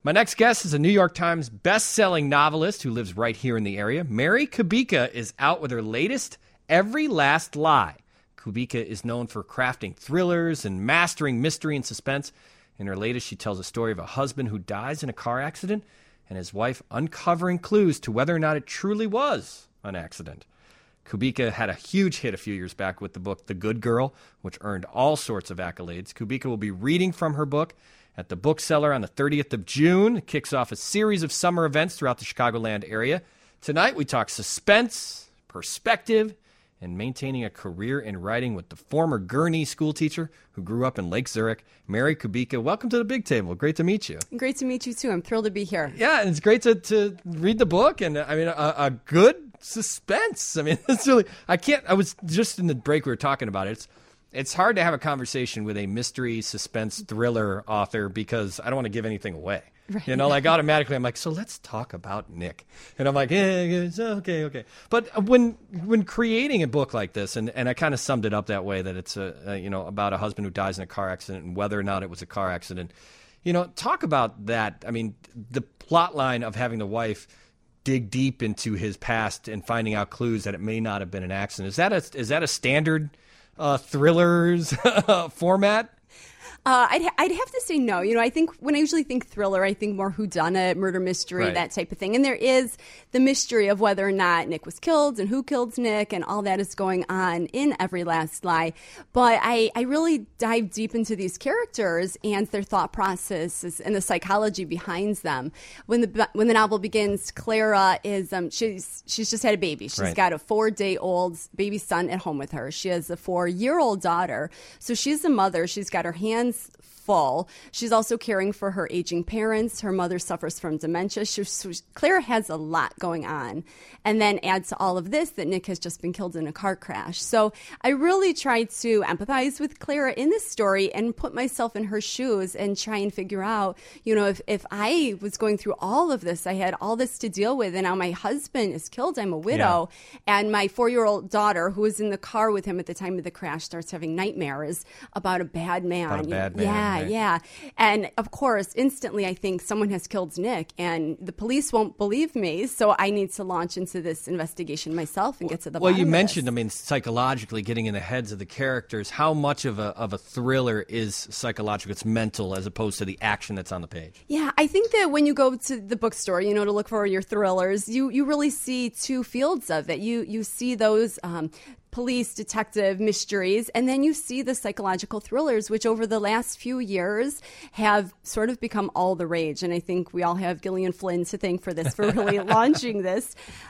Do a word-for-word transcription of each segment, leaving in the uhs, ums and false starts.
My next guest is a New York Times best-selling novelist who lives right here in the area. Mary Kubica is out with her latest, Every Last Lie. Kubica is known for crafting thrillers and mastering mystery and suspense. In her latest, she tells a story of a husband who dies in a car accident and his wife uncovering clues to whether or not it truly was an accident. Kubica had a huge hit a few years back with the book The Good Girl, which earned all sorts of accolades. Kubica will be reading from her book at the bookseller on the thirtieth of June. It kicks off a series of summer events throughout the Chicagoland area. Tonight, we talk suspense, perspective, and maintaining a career in writing with the former Gurnee school teacher who grew up in Lake Zurich, Mary Kubica. Welcome to the Big Table. Great to meet you. Great to meet you, too. I'm thrilled to be here. Yeah, and it's great to, to read the book, and I mean, a, a good suspense. I mean, it's really, I can't, I was just in the break, we were talking about it. It's, it's hard to have a conversation with a mystery, suspense, thriller author because I don't want to give anything away. Right. You know, like automatically I'm like, so let's talk about Nick. And I'm like, yeah, okay, okay. But when when creating a book like this, and, and I kind of summed it up that way, that it's, a, a, you know, about a husband who dies in a car accident and whether or not it was a car accident. You know, talk about that. I mean, the plot line of having the wife dig deep into his past and finding out clues that it may not have been an accident. Is that a, is that a standard uh, thrillers format? Uh, I'd, I'd have to say no. You know, I think when I usually think thriller, I think more whodunit, murder mystery, right. that type of thing. And there is the mystery of whether or not Nick was killed and who killed Nick and all that is going on in Every Last Lie. But I, I really dive deep into these characters and their thought processes and the psychology behind them. When the when the novel begins, Clara is um she's she's just had a baby. She's right. got a four-day-old baby son at home with her. She has a four-year-old daughter. So she's a mother. She's got her hands full. She's also caring for her aging parents. Her mother suffers from dementia. She, she, Clara has a lot going on. And then add to all of this that Nick has just been killed in a car crash. So I really tried to empathize with Clara in this story and put myself in her shoes and try and figure out, you know, if, if I was going through all of this, I had all this to deal with, and now my husband is killed, I'm a widow, yeah. and my four-year-old daughter, who was in the car with him at the time of the crash, starts having nightmares about a bad man. About a bad man. Yeah. Right. Yeah. And of course, instantly, I think someone has killed Nick and the police won't believe me. So I need to launch into this investigation myself and get to the well, bottom you of mentioned, this. I mean, psychologically getting in the heads of the characters. How much of a, of a thriller is psychological? It's mental as opposed to the action that's on the page. Yeah, I think that when you go to the bookstore, you know, to look for your thrillers, you, you really see two fields of it. You, you see those um, police, detective mysteries, and then you see the psychological thrillers, which over the last few years have sort of become all the rage. And I think we all have Gillian Flynn to thank for this, for really launching this.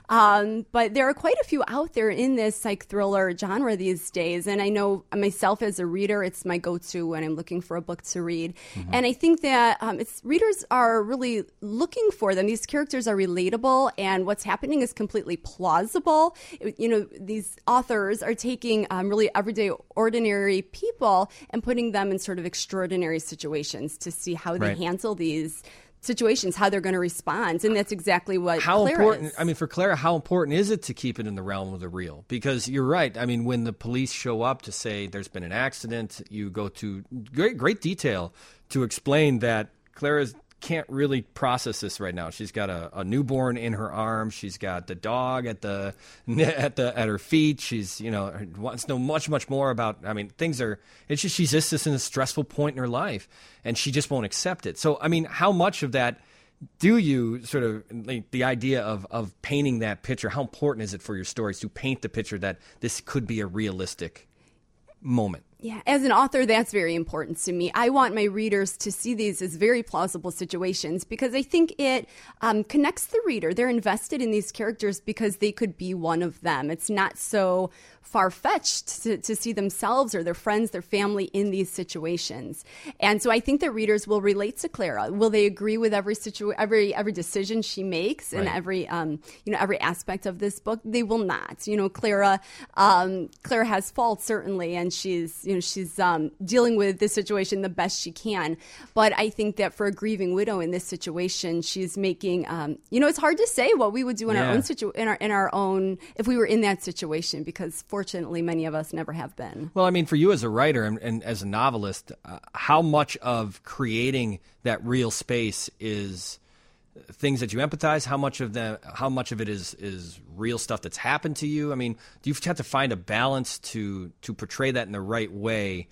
Um, but there are quite a few out there in this psych thriller genre these days. And I know myself as a reader, it's my go-to when I'm looking for a book to read. Mm-hmm. And I think that um, it's readers are really looking for them. These characters are relatable, and what's happening is completely plausible. You know, these authors are taking um, really everyday, ordinary people and putting them in sort of extraordinary situations to see how they right. handle these situations, how they're going to respond. And that's exactly what how Clara important, is. I mean, for Clara, how important is it to keep it in the realm of the real? Because you're right. I mean, when the police show up to say there's been an accident, you go to great, great detail to explain that Clara's can't really process this right now. She's got a, a newborn in her arms. She's got the dog at the at the at her feet. She's you know wants to know much much more about. I mean, things are. It's just she's just this in a stressful point in her life, and she just won't accept it. So I mean, how much of that do you sort of like the idea of of painting that picture? How important is it for your stories to paint the picture that this could be a realistic moment? Yeah, as an author, that's very important to me. I want my readers to see these as very plausible situations because I think it um, connects the reader. They're invested in these characters because they could be one of them. It's not so far-fetched to, to see themselves or their friends, their family in these situations. And so I think that readers will relate to Clara. Will they agree with every situ- every every decision she makes and right. every um, you know every aspect of this book? They will not. You know, Clara um, Clara has faults certainly, and she's you know, she's um, dealing with this situation the best she can. But I think that for a grieving widow in this situation, she's making, um, you know, it's hard to say what we would do in Yeah. our own situ- in our in our own if we were in that situation, because fortunately, many of us never have been. Well, I mean, for you as a writer and, and as a novelist, uh, how much of creating that real space is things that you empathize? How much of them? How much of it is is real stuff that's happened to you? I mean, do you have to find a balance to to portray that in the right way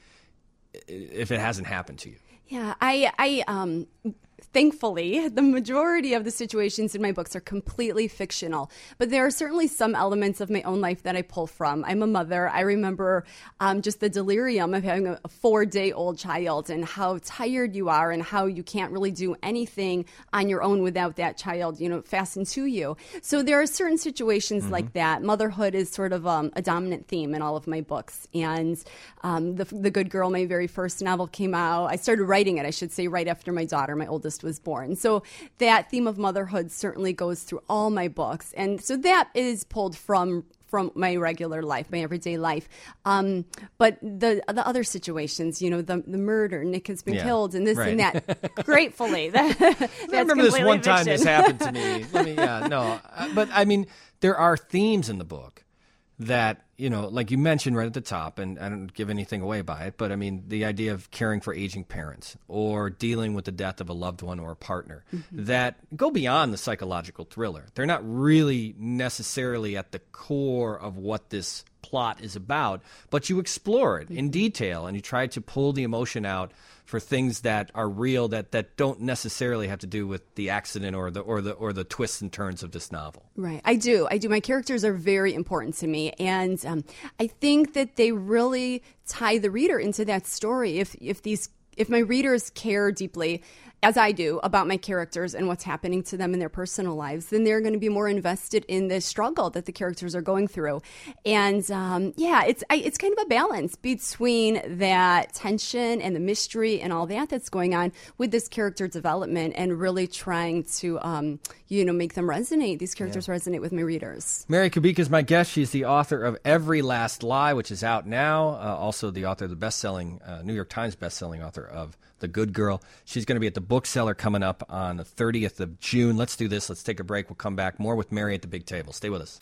if it hasn't happened to you? Yeah, I, I, um, thankfully, the majority of the situations in my books are completely fictional, but there are certainly some elements of my own life that I pull from. I'm a mother. I remember um, just the delirium of having a, a four-day-old child and how tired you are and how you can't really do anything on your own without that child, you know, fastened to you. So there are certain situations mm-hmm. like that. Motherhood is sort of um, a dominant theme in all of my books. And um, the, the Good Girl, my very first novel, came out. I started writing it, I should say, right after my daughter, my oldest, was born. So that theme of motherhood certainly goes through all my books. And so that is pulled from from my regular life, my everyday life. Um, but the the other situations, you know, the the murder, Nick has been yeah, killed, and this right. and that. Gratefully, that, that's I remember this one fiction. time this happened to me. Let me, yeah, no, but I mean, there are themes in the book that, you know, like you mentioned right at the top, and I don't give anything away by it, but I mean, the idea of caring for aging parents or dealing with the death of a loved one or a partner mm-hmm. that go beyond the psychological thriller. They're not really necessarily at the core of what this plot is about, but you explore it mm-hmm. in detail and you try to pull the emotion out for things that are real, that, that don't necessarily have to do with the accident or the or the or the twists and turns of this novel. Right, I do. I do. My characters are very important to me, and um, I think that they really tie the reader into that story. If if these if my readers care deeply, as I do, about my characters and what's happening to them in their personal lives, then they're going to be more invested in the struggle that the characters are going through. And um, yeah, it's I, it's kind of a balance between that tension and the mystery and all that that's going on with this character development, and really trying to um, you know make them resonate. These characters yeah. resonate with my readers. Mary Kubica is my guest. She's the author of Every Last Lie, which is out now. Uh, also, the author of the best-selling uh, New York Times best-selling author of The Good Girl. She's going to be at the Bookseller coming up on the thirtieth of June. Let's do this. Let's take a break. We'll come back. More with Mary at the Big Table. Stay with us.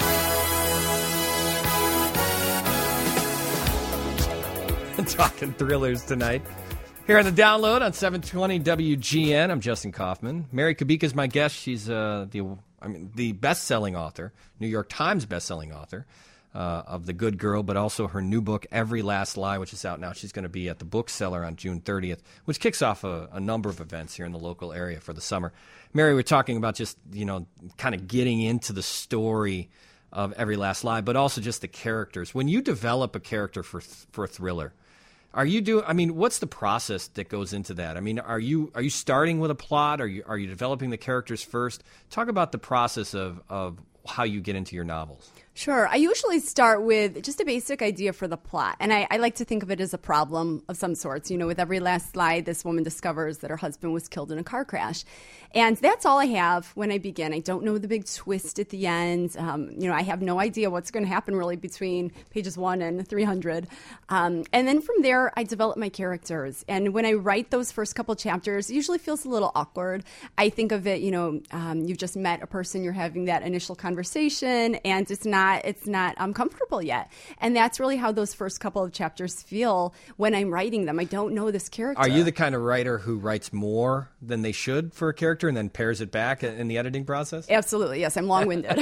Talking thrillers tonight. Here on the Download on seven twenty W G N. I'm Justin Kaufman. Mary Kubica is my guest. She's uh, the I mean the best-selling author, New York Times best-selling author. Uh, of The Good Girl, but also her new book, Every Last Lie, which is out now. She's going to be at the Bookseller on June thirtieth, which kicks off a, a number of events here in the local area for the summer. Mary, we're talking about just, you know, kind of getting into the story of Every Last Lie, but also just the characters. When you develop a character for for a thriller, are you do? I mean, what's the process that goes into that? I mean, are you are you starting with a plot? Are you are you developing the characters first? Talk about the process of of how you get into your novels. Sure. I usually start with just a basic idea for the plot. And I, I like to think of it as a problem of some sorts. You know, with Every Last Lie, this woman discovers that her husband was killed in a car crash. And that's all I have when I begin. I don't know the big twist at the end. Um, you know, I have no idea what's going to happen really between pages one and three hundred. Um, and then from there, I develop my characters. And when I write those first couple chapters, it usually feels a little awkward. I think of it, you know, um, you've just met a person, you're having that initial conversation, and it's not it's not um, comfortable yet. And that's really how those first couple of chapters feel when I'm writing them. I don't know this character. Are you the kind of writer who writes more than they should for a character and then pares it back in the editing process? Absolutely, yes. I'm long-winded.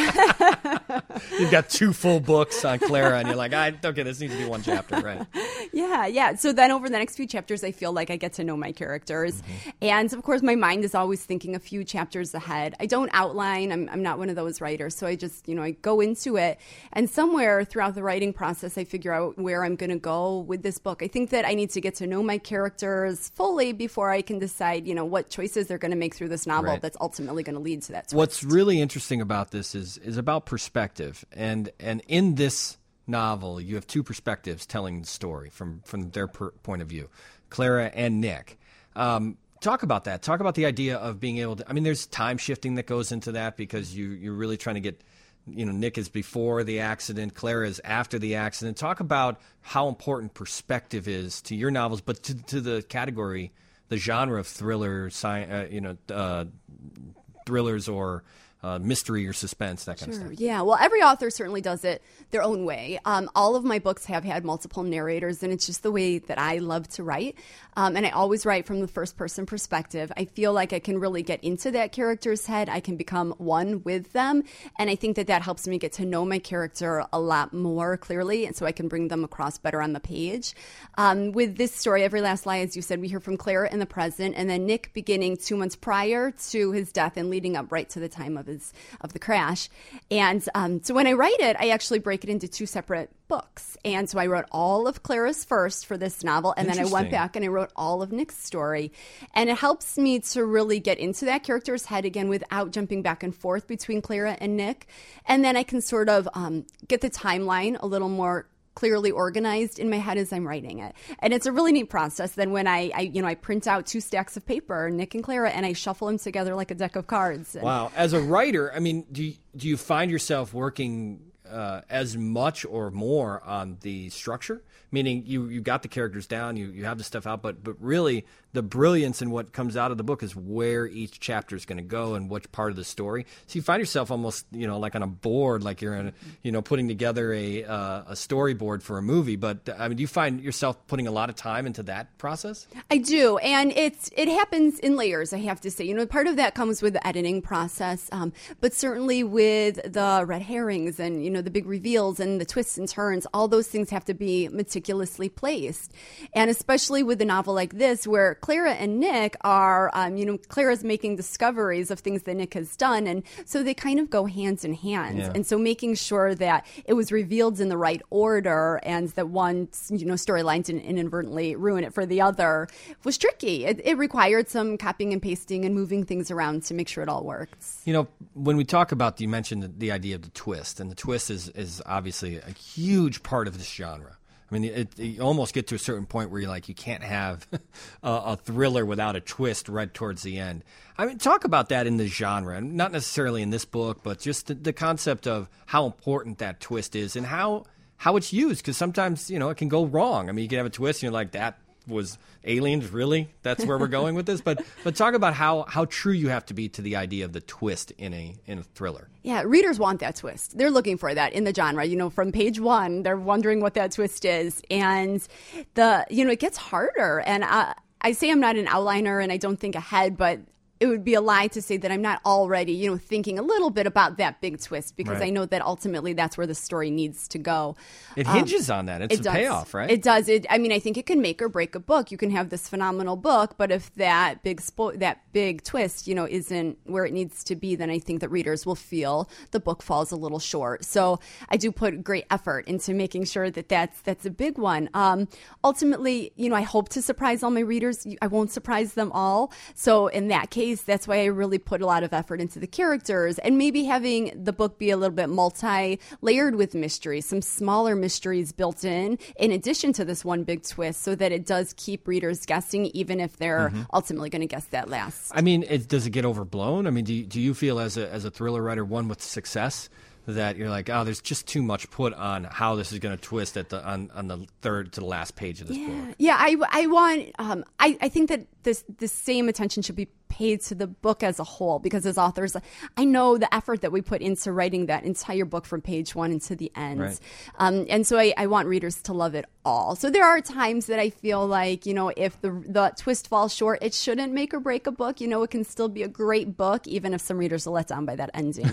You've got two full books on Clara, and you're like, I, okay, this needs to be one chapter, right? Yeah, yeah. So then over the next few chapters, I feel like I get to know my characters. Mm-hmm. And of course, my mind is always thinking a few chapters ahead. I don't outline. I'm, I'm not one of those writers. So I just, you know, I go into it. And somewhere throughout the writing process, I figure out where I'm going to go with this book. I think that I need to get to know my characters fully before I can decide, you know, what choices they're going to make through this novel right. that's ultimately going to lead to that twist. What's really interesting about this is is about perspective. And and in this novel, you have two perspectives telling the story from, from their per- point of view, Clara and Nick. Um, talk about that. Talk about the idea of being able to – I mean, there's time shifting that goes into that because you, you're really trying to get you know, Nick is before the accident, Clara is after the accident. Talk about how important perspective is to your novels, but to, to the category, the genre of thriller, sci- uh, you know, uh, thrillers or Uh, mystery or suspense, that kind Sure. of stuff. Yeah, well, every author certainly does it their own way. Um, all of my books have had multiple narrators, and it's just the way that I love to write. Um, and I always write from the first person perspective. I feel like I can really get into that character's head. I can become one with them. And I think that that helps me get to know my character a lot more clearly, and so I can bring them across better on the page. Um, with this story, Every Last Lie, as you said, we hear from Clara in the present, and then Nick beginning two months prior to his death and leading up right to the time of his of the crash. And um, so when I write it, I actually break it into two separate books. And so I wrote all of Clara's first for this novel, and then I went back and I wrote all of Nick's story. And it helps me to really get into that character's head again without jumping back and forth between Clara and Nick. And then I can sort of um, get the timeline a little more clearly organized in my head as I'm writing it. And it's a really neat process. Then when I, I you know, I print out two stacks of paper, Nick and Clara, and I shuffle them together like a deck of cards. And wow. As a writer, I mean, do you, do you find yourself working uh, as much or more on the structure? Meaning you, you got the characters down, you, you have the stuff out, but but really the brilliance in what comes out of the book is where each chapter is going to go and which part of the story. So you find yourself almost, you know, like on a board, like you're in, a, you know, putting together a uh, a storyboard for a movie. But I mean, do you find yourself putting a lot of time into that process? I do, and it's it happens in layers, I have to say. You know, part of that comes with the editing process, um, but certainly with the red herrings and, you know, the big reveals and the twists and turns, all those things have to be meticulously placed. And especially with a novel like this, where Clara and Nick are, um, you know, Clara's making discoveries of things that Nick has done, and so they kind of go hand in hand. Yeah. And so making sure that it was revealed in the right order and that one, you know, storyline didn't inadvertently ruin it for the other was tricky. It, it required some copying and pasting and moving things around to make sure it all worked. You know, when we talk about, you mentioned the, the idea of the twist, and the twist is, is obviously a huge part of this genre. I mean, it, it, you almost get to a certain point where you're like, you can't have a, a thriller without a twist right towards the end. I mean, talk about that in the genre, not necessarily in this book, but just the, the concept of how important that twist is and how how it's used. Because sometimes, you know, it can go wrong. I mean, you can have a twist and you're like, that was aliens, really? That's where we're going with this? But but talk about how, how true you have to be to the idea of the twist in a in a thriller. Yeah, readers want that twist. They're looking for that in the genre. You know, from page one, they're wondering what that twist is. And, the you know, it gets harder. And I, I say I'm not an outliner and I don't think ahead, but it would be a lie to say that I'm not already, you know, thinking a little bit about that big twist, because right. I know that ultimately that's where the story needs to go. It hinges um, on that. It's it a does. payoff, right? It does. It, I mean, I think it can make or break a book. You can have this phenomenal book, but if that big spo- that big twist, you know, isn't where it needs to be, then I think that readers will feel the book falls a little short. So I do put great effort into making sure that that's that's a big one. Um, ultimately, you know, I hope to surprise all my readers. I won't surprise them all. So in that case, that's why I really put a lot of effort into the characters, and maybe having the book be a little bit multi-layered with mysteries, some smaller mysteries built in, in addition to this one big twist, so that it does keep readers guessing, even if they're mm-hmm. ultimately going to guess that last. I mean, it, does it get overblown? I mean, do you, do you feel as a as a thriller writer, one with success, that you're like, oh, there's just too much put on how this is going to twist at the on, on the third to the last page of this yeah. book? Yeah, I, I want, um, I, I think that this the same attention should be paid to the book as a whole, because as authors, I know the effort that we put into writing that entire book from page one into the end. Right. Um, and so I, I want readers to love it all. So there are times that I feel like, you know, if the, the twist falls short, it shouldn't make or break a book. You know, it can still be a great book, even if some readers are let down by that ending.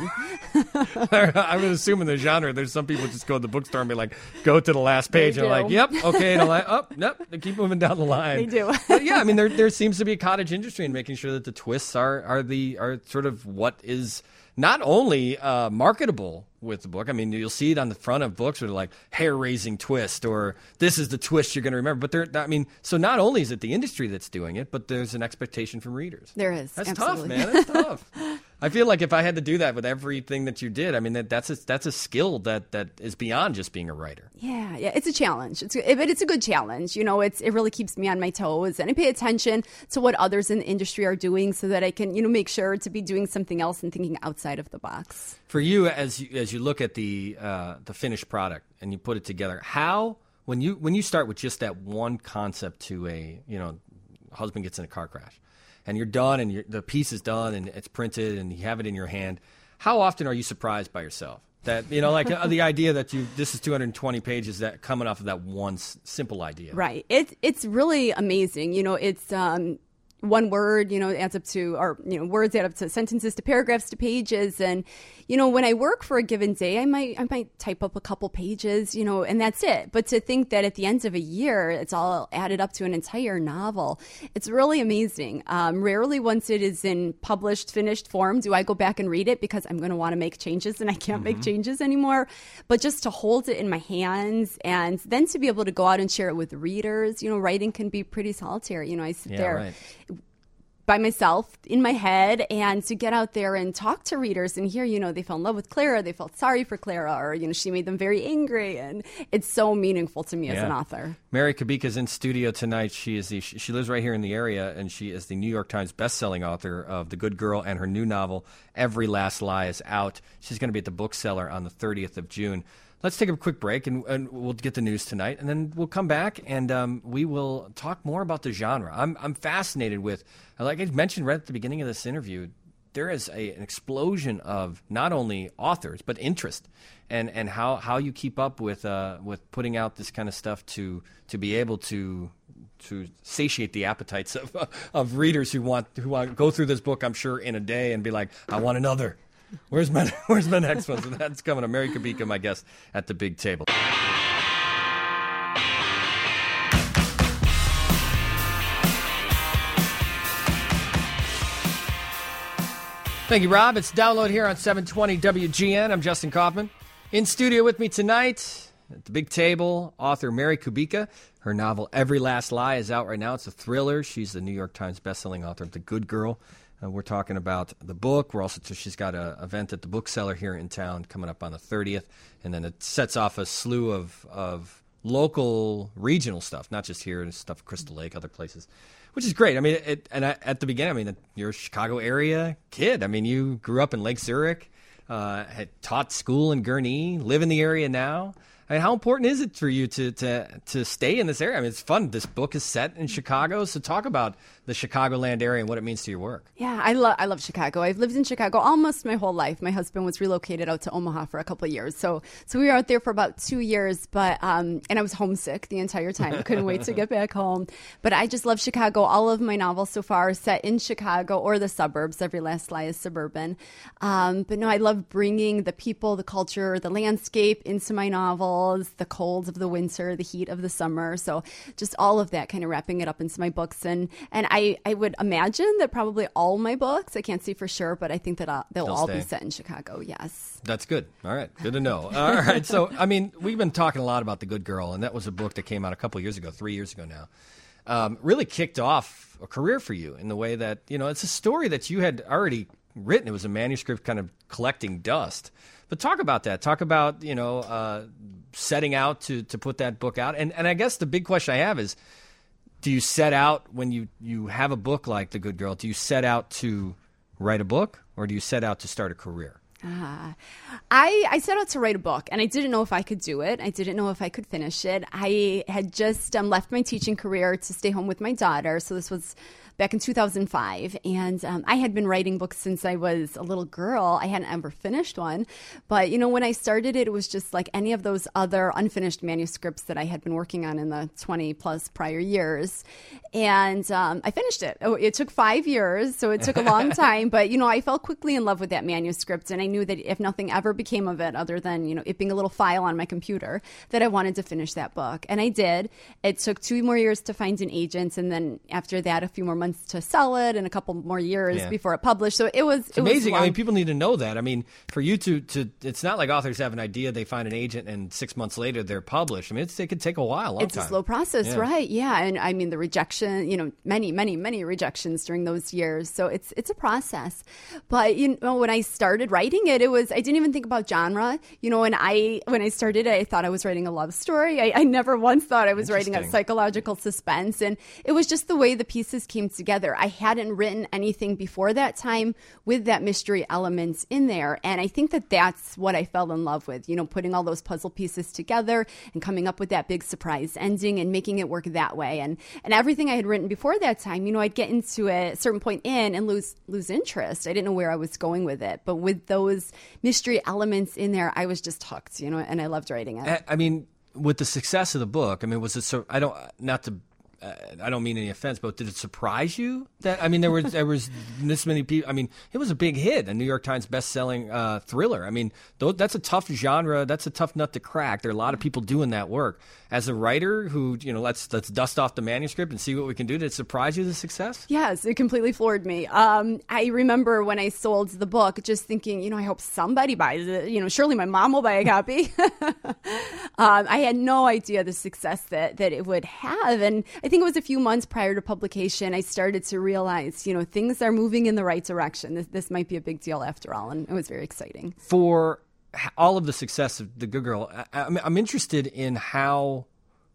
I would assume in the genre, there's some people just go to the bookstore and be like, go to the last page. They And do. they're like, yep, okay, the la- oh, yep, they keep moving down the line. They do. But yeah, I mean, there there seems to be a cottage industry in making sure that the twists are are the are sort of what is not only uh, marketable with the book. I mean, you'll see it on the front of books where they're like hair-raising twist, or this is the twist you're going to remember. But there, I mean, so not only is it the industry that's doing it, but there's an expectation from readers. There is. That's absolutely. tough, man. That's tough. I feel like if I had to do that with everything that you did, I mean, that, that's a, that's a skill that, that is beyond just being a writer. Yeah, yeah, it's a challenge. It's, but it's a good challenge. You know, it's it really keeps me on my toes, and I pay attention to what others in the industry are doing so that I can, you know, make sure to be doing something else and thinking outside of the box. For you, as you, as you look at the uh, the finished product and you put it together, how when you when you start with just that one concept to a you know husband gets in a car crash, and you're done and you're, the piece is done and it's printed and you have it in your hand, how often are you surprised by yourself? That, you know, like uh, the idea that you this is two hundred twenty pages that coming off of that one s- simple idea. Right. It, it's really amazing. You know, it's um, one word, you know, adds up to, or, you know, words add up to sentences, to paragraphs, to pages. And, you know, when I work for a given day, I might, I might type up a couple pages, you know, and that's it. But to think that at the end of a year, it's all added up to an entire novel, it's really amazing. Um, rarely once it is in published, finished form, do I go back and read it because I'm going to want to make changes and I can't mm-hmm. make changes anymore. But just to hold it in my hands and then to be able to go out and share it with readers, you know, writing can be pretty solitary. You know, I sit yeah, there right. by myself in my head, and to get out there and talk to readers and hear, you know, they fell in love with Clara, they felt sorry for Clara, or, you know, she made them very angry. And it's so meaningful to me yeah. as an author. Mary Kubica is in studio tonight. She is the, she lives right here in the area, and she is the New York Times bestselling author of The Good Girl, and her new novel, Every Last Lie, is out. She's going to be at the bookseller on the thirtieth of June. Let's take a quick break, and, and we'll get the news tonight, and then we'll come back, and um, we will talk more about the genre. I'm I'm fascinated with, like I mentioned right at the beginning of this interview, there is a, an explosion of not only authors but interest, and, and how, how you keep up with uh, with putting out this kind of stuff to to be able to to satiate the appetites of of readers who want who want to go through this book, I'm sure, in a day and be like, I want another. Where's my Where's my next one? So that's coming up. Mary Kubica, my guest at the big table. Thank you, Rob. It's Download here on seven twenty W G N. I'm Justin Kaufman. In studio with me tonight at the big table, author Mary Kubica. Her novel Every Last Lie is out right now. It's a thriller. She's the New York Times bestselling author of The Good Girl. Uh, we're talking about the book. We're also she's got an event at the bookseller here in town coming up on the thirtieth, and then it sets off a slew of of local, regional stuff, not just here, stuff Crystal Lake, other places, which is great. I mean, it, and I, at the beginning, I mean, you're a Chicago area kid. I mean, you grew up in Lake Zurich, uh, had taught school in Gurnee, live in the area now. I mean, how important is it for you to to to stay in this area? I mean, it's fun. This book is set in Chicago, so talk about the Chicagoland area and what it means to your work. Yeah, I love I love Chicago. I've lived in Chicago almost my whole life. My husband was relocated out to Omaha for a couple of years, so so we were out there for about two years. But um, and I was homesick the entire time. I couldn't wait to get back home. But I just love Chicago. All of my novels so far are set in Chicago or the suburbs. Every Last Lie is suburban. Um, but no, I love bringing the people, the culture, the landscape into my novels. The cold of the winter, the heat of the summer. So just all of that, kind of wrapping it up into my books. And and I, I would imagine that probably all my books, I can't say for sure, but I think that uh, they'll, they'll all stay. be set in Chicago. Yes. That's good. All right. Good to know. All right. So, I mean, we've been talking a lot about The Good Girl, and that was a book that came out a couple years ago, three years ago now. Um, really kicked off a career for you in the way that, you know, it's a story that you had already written. It was a manuscript kind of collecting dust. But talk about that. Talk about, you know, uh, setting out to, to put that book out. And and I guess the big question I have is, do you set out when you, you have a book like The Good Girl, do you set out to write a book, or do you set out to start a career? Uh, I, I set out to write a book, and I didn't know if I could do it. I didn't know if I could finish it. I had just um, left my teaching career to stay home with my daughter. So this was back in two thousand five. And um, I had been writing books since I was a little girl. I hadn't ever finished one. But, you know, when I started it, it was just like any of those other unfinished manuscripts that I had been working on in the twenty plus prior years. And um, I finished it. Oh, it took five years, so it took a long time. But, you know, I fell quickly in love with that manuscript, and I knew knew that if nothing ever became of it, other than, you know, it being a little file on my computer, that I wanted to finish that book. And I did. It took two more years to find an agent, and then after that, a few more months to sell it, and a couple more years Yeah. before it published. So it was It's it amazing. Was I mean, people need to know that. I mean, for you to, to, it's not like authors have an idea, they find an agent, and six months later they're published. I mean, it's, it could take a while, a long It's time. a slow process, Yeah. right? Yeah, and I mean the rejection, you know, many, many, many rejections during those years. So it's it's a process. But you know, when I started writing it, it was I didn't even think about genre. You know, when I when I started it, I thought I was writing a love story. I, I never once thought I was writing a Interesting. psychological suspense, and it was just the way the pieces came together. I hadn't written anything before that time with that mystery element in there, and I think that that's what I fell in love with. You know, putting all those puzzle pieces together and coming up with that big surprise ending and making it work that way. And and everything I had written before that time, you know, I'd get into a certain point in and lose lose interest. I didn't know where I was going with it, but with those mystery elements in there, I was just hooked. You know, and I loved writing it. I I mean, with the success of the book, I mean, was it so? I don't not to. Uh, I don't mean any offense, but did it surprise you that? I mean, there was there was this many people. I mean, it was a big hit, a New York Times best-selling uh, thriller. I mean, th- that's a tough genre. That's a tough nut to crack. There are a lot of people doing that work. As a writer, who you know, let's let's dust off the manuscript and see what we can do. Did it surprise you, the success? Yes, it completely floored me. Um, I remember when I sold the book, just thinking, you know, I hope somebody buys it. You know, surely my mom will buy a copy. um, I had no idea the success that that it would have, and I think it was a few months prior to publication, I started to realize, you know, things are moving in the right direction. This, this might be a big deal after all, and it was very exciting. For h- all of the success of The Good Girl, I, I'm, I'm interested in how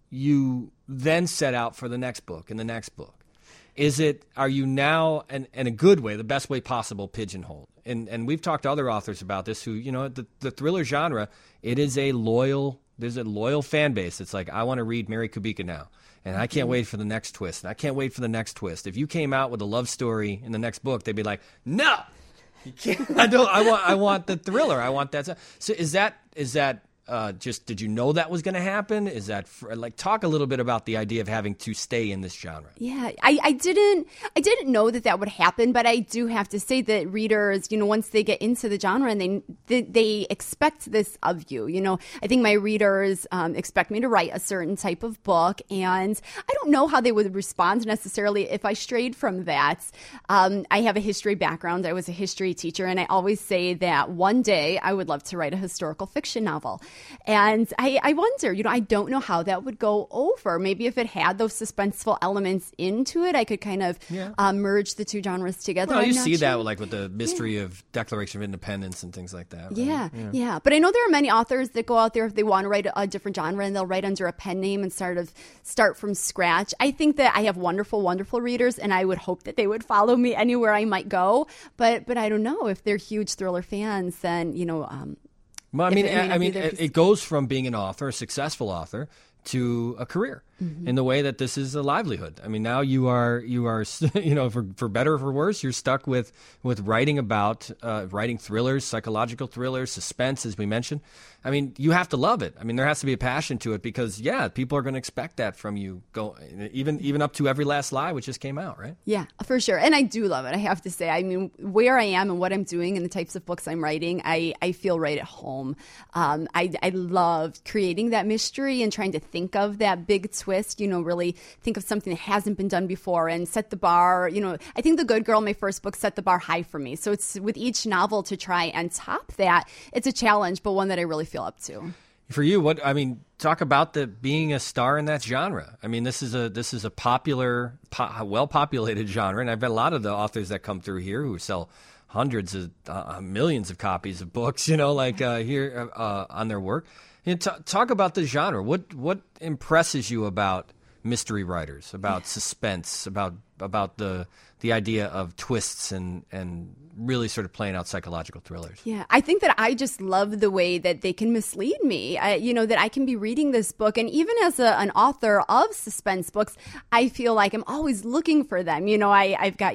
you then set out for the next book and the next book. Is it, are you now, and in a good way, the best way possible, pigeonholed? And and we've talked to other authors about this who, you know, the, the thriller genre, it is a loyal, there's a loyal fan base. It's like, I want to read Mary Kubica now. And I can't wait for the next twist. And I can't wait for the next twist. If you came out with a love story in the next book, they'd be like, no, you can't. I don't, I want, I want the thriller. I want that. So is that, is that, Uh, just did you know that was going to happen? Is that for, like talk a little bit about the idea of having to stay in this genre? Yeah, I, I didn't I didn't know that that would happen, but I do have to say that readers, you know, once they get into the genre and they they, they expect this of you. You know, I think my readers um, expect me to write a certain type of book, and I don't know how they would respond necessarily if I strayed from that. Um, I have a history background. I was a history teacher, and I always say that one day I would love to write a historical fiction novel. And I, I wonder, you know, I don't know how that would go over. Maybe if it had those suspenseful elements into it, I could kind of Yeah. uh, merge the two genres together. Well, I'm you not see sure. that like with the mystery of Declaration of Independence and things like that. Right? Yeah, yeah, But I know there are many authors that go out there if they want to write a, a different genre and they'll write under a pen name and sort of start from scratch. I think that I have wonderful, wonderful readers, and I would hope that they would follow me anywhere I might go. But but I don't know if they're huge thriller fans. Then you know. Um, Well, I If mean, it may I, not I be mean, their it, piece- it goes from being an author, a successful author, to a career Mm-hmm. in the way that this is a livelihood. I mean, now you are, you are, you know, for, for better or for worse, you're stuck with, with writing about, uh, writing thrillers, psychological thrillers, suspense, as we mentioned. I mean, you have to love it. I mean, there has to be a passion to it because, yeah, people are going to expect that from you. Go even, even up to Every Last Lie, which just came out, right? Yeah, for sure. And I do love it, I have to say. I mean, where I am and what I'm doing and the types of books I'm writing, I, I feel right at home. Um, I, I love creating that mystery and trying to think of that big twist, you know, really think of something that hasn't been done before and set the bar. You know, I think The Good Girl, my first book, set the bar high for me. So it's with each novel to try and top that. It's a challenge, but one that I really feel up to. For you, what I mean, talk about the being a star in that genre. I mean, this is a this is a popular, po- well-populated genre, and I've got a lot of the authors that come through here who sell hundreds of uh, millions of copies of books. You know, like uh, here uh, on their work. And t- talk about the genre. What what impresses you about mystery writers, about suspense, about about the the idea of twists and and really sort of playing out psychological thrillers? Yeah, I think that I just love the way that they can mislead me. I, you know, that I can be reading this book, and even as a, an author of suspense books, I feel like I'm always looking for them. You know, I, I've got, you know,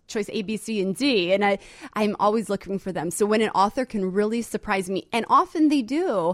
choice A, B, C, and D, and I, I'm always looking for them. So when an author can really surprise me, and often they do,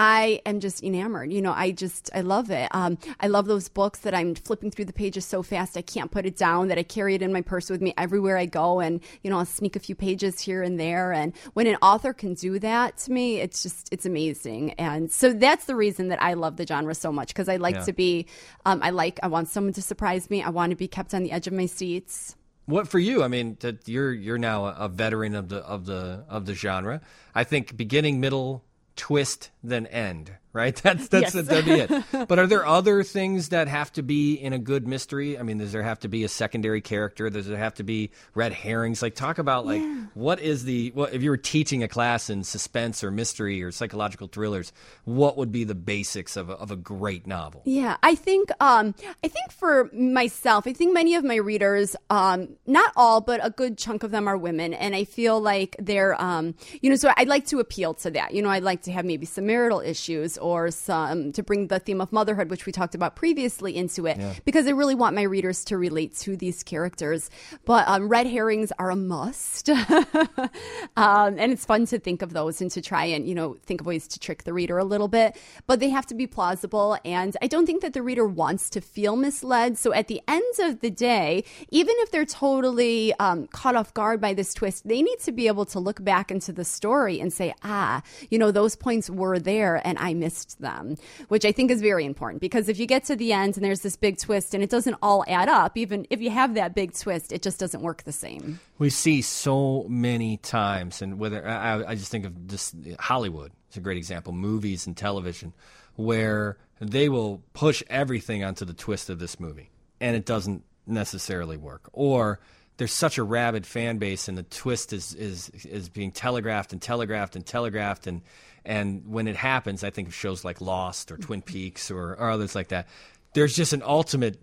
I am just enamored. You know, I just, I love it. Um, I love those books that I'm flipping through the pages so fast I can't put it down, that I carry it in my purse with me everywhere I go, and, you know, I'll sneak a few pages here and there. And when an author can do that, to me, it's just, it's amazing. And so that's the reason that I love the genre so much, because I like Yeah. to be, um, I like, I want someone to surprise me. I want to be kept on the edge of my seats. What for you? I mean, that you're you're now a veteran of the of the of the genre. I think beginning, middle, twist, then end. Right? That's that's Yes. that'd be it. But are there other things that have to be in a good mystery? I mean, does there have to be a secondary character? Does there have to be red herrings? Like, talk about like Yeah. what is the what if you were teaching a class in suspense or mystery or psychological thrillers? What would be the basics of a, of a great novel? Yeah, I think um, I think for myself, I think many of my readers, um, not all, but a good chunk of them are women, and I feel like they're, um, you know, so I'd like to appeal to that. You know, I'd like to have maybe some marital issues or some to bring the theme of motherhood, which we talked about previously, into it, Yeah. because I really want my readers to relate to these characters. But um, red herrings are a must, um, and it's fun to think of those and to try and, you know, think of ways to trick the reader a little bit. But they have to be plausible, and I don't think that the reader wants to feel misled. So at the end of the day, even if they're totally um, caught off guard by this twist, they need to be able to look back into the story and say, ah, you know, those points were there and I missed them, which I think is very important, because if you get to the end and there's this big twist and it doesn't all add up, even if you have that big twist, it just doesn't work the same. We see so many times, and whether I, I just think of this Hollywood. It's a great example. Movies and television, where they will push everything onto the twist of this movie, and it doesn't necessarily work. Or there's such a rabid fan base, and the twist is is is being telegraphed and telegraphed and telegraphed, and and when it happens, I think of shows like Lost or Twin Peaks or, or others like that. There's just an ultimate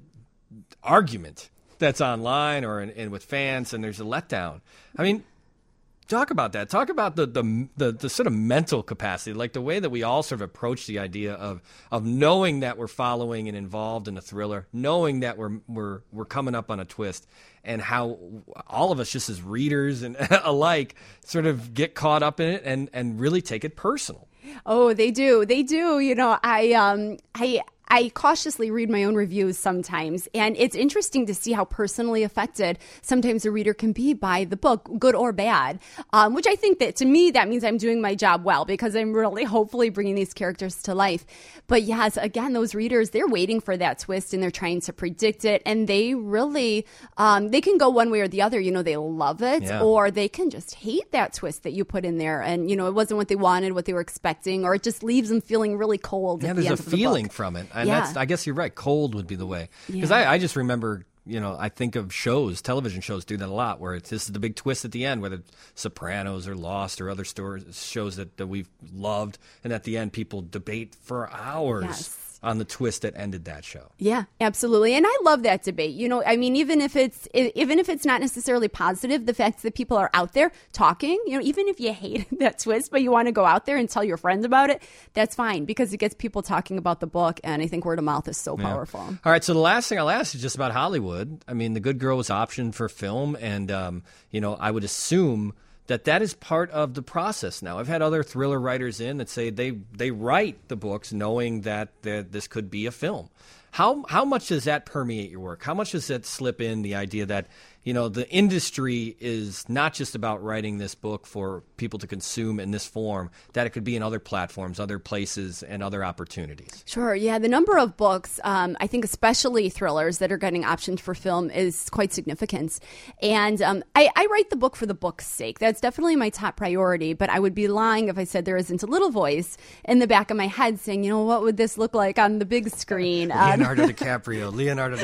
argument that's online or in, in with fans, and there's a letdown. I mean, talk about that. Talk about the, the the the sort of mental capacity, like the way that we all sort of approach the idea of of knowing that we're following and involved in a thriller, knowing that we're we're we're coming up on a twist, and how all of us, just as readers and alike, sort of get caught up in it and and really take it personal. Oh, they do. They do. You know, I um I I cautiously read my own reviews sometimes, and it's interesting to see how personally affected sometimes a reader can be by the book, good or bad, um, which I think that to me, that means I'm doing my job well, because I'm really hopefully bringing these characters to life. But yes, again, those readers, they're waiting for that twist and they're trying to predict it, and they really, um, they can go one way or the other. You know, they love it, Yeah. or they can just hate that twist that you put in there, and, you know, it wasn't what they wanted, what they were expecting, or it just leaves them feeling really cold Yeah, at the there's end a of the feeling book. from it. And Yeah. that's, I guess you're right. Cold would be the way. Because Yeah. I, I just remember, you know, I think of shows, television shows do that a lot, where it's this is the big twist at the end, whether it's Sopranos or Lost or other stories, shows that, that we've loved. And at the end, people debate for hours Yes. on the twist that ended that show. Yeah, absolutely. And I love that debate. You know, I mean, even if it's e- even if it's not necessarily positive, the fact that people are out there talking, you know, even if you hate that twist, but you want to go out there and tell your friends about it, that's fine, because it gets people talking about the book. And I think word of mouth is so Yeah. powerful. All right, so the last thing I'll ask is just about Hollywood. I mean, The Good Girl was optioned for film, and, um, you know, I would assume that that is part of the process now. I've had other thriller writers in that say they, they write the books knowing that that this could be a film. How how much does that permeate your work? How much does that slip in, the idea that, you know, the industry is not just about writing this book for people to consume in this form, that it could be in other platforms, other places, and other opportunities? Sure. Yeah. The number of books, um, I think especially thrillers that are getting optioned for film, is quite significant. And um, I, I write the book for the book's sake. That's definitely my top priority. But I would be lying if I said there isn't a little voice in the back of my head saying, you know, what would this look like on the big screen? Um, Leonardo DiCaprio, Leonardo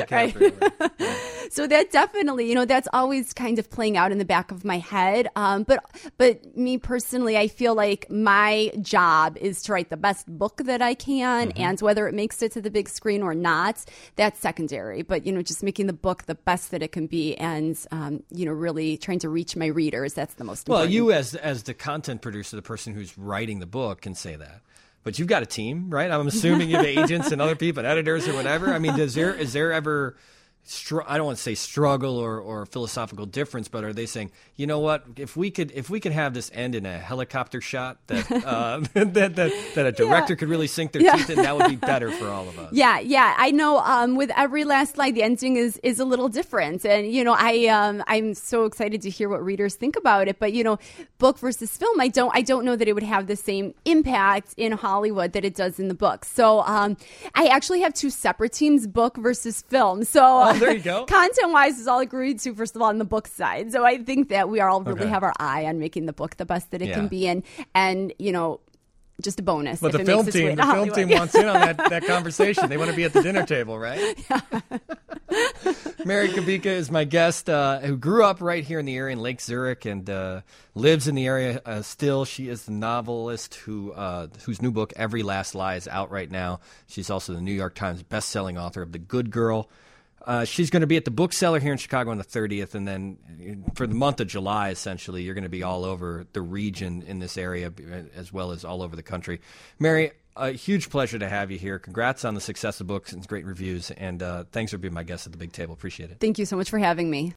DiCaprio. So that definitely, you know, that's always kind of playing out in the back of my head. Um, but but me personally, I feel like my job is to write the best book that I can, Mm-hmm. and whether it makes it to the big screen or not, that's secondary. But, you know, just making the book the best that it can be, and, um, you know, really trying to reach my readers, that's the most Well, important. you as as the content producer, the person who's writing the book, can say that. But you've got a team, right? I'm assuming you have agents and other people, and editors or whatever. I mean, does there is there ever str- I don't want to say struggle or, or philosophical difference, but are they saying, you know what, if we could if we could have this end in a helicopter shot that uh, that, that that a director yeah. could really sink their yeah. teeth in, that would be better for all of us. Yeah, yeah, I know. Um, with Every Last Lie, the ending is is a little different, and you know, I um, I'm so excited to hear what readers think about it. But you know, book versus film, I don't I don't know that it would have the same impact in Hollywood that it does in the book. So um, I actually have two separate teams, book versus film. So oh, there you go. Content wise, is all agreed to first of all on the book side. So I think that we are all really okay. have our eye on making the book the best that it yeah. can be, and and you know. Just a bonus. But if the it film makes its way team, to the film Hollywood. team wants in on that, that conversation. They want to be at the dinner table, right? Yeah. Mary Kubica is my guest, uh, who grew up right here in the area in Lake Zurich and uh, lives in the area uh, still. She is the novelist who uh, whose new book Every Last Lie is out right now. She's also the New York Times best-selling author of The Good Girl. Uh, she's going to be at the bookseller here in Chicago on the thirtieth, and then for the month of July, essentially, you're going to be all over the region in this area, as well as all over the country. Mary, a huge pleasure to have you here. Congrats on the success of books and great reviews, and uh, thanks for being my guest at the big table. Appreciate it. Thank you so much for having me.